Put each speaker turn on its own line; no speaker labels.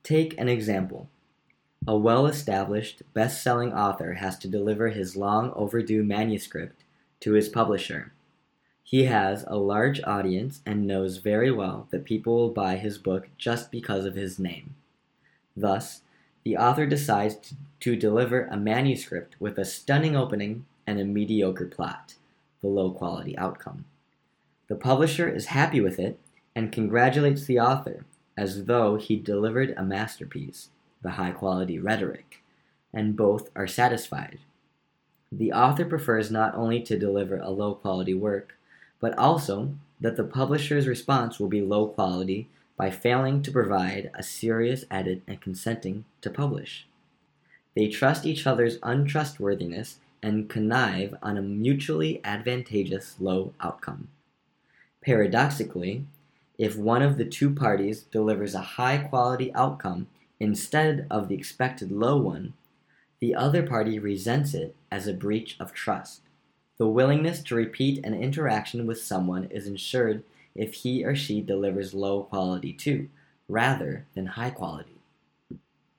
Take an example. A well-established, best-selling author has to deliver his long-overdue manuscript to his publisher. He has a large audience and knows very well that people will buy his book just because of his name. Thus, the author decides to deliver a manuscript with a stunning opening and a mediocre plot, the low-quality outcome. The publisher is happy with it and congratulates the author as though he delivered a masterpiece, the high-quality rhetoric, and both are satisfied. The author prefers not only to deliver a low-quality work, but also that the publisher's response will be low quality by failing to provide a serious edit and consenting to publish. They trust each other's untrustworthiness and connive on a mutually advantageous low outcome. Paradoxically, if one of the two parties delivers a high-quality outcome instead of the expected low one, the other party resents it as a breach of trust. The willingness to repeat an interaction with someone is ensured if he or she delivers low quality too, rather than high quality.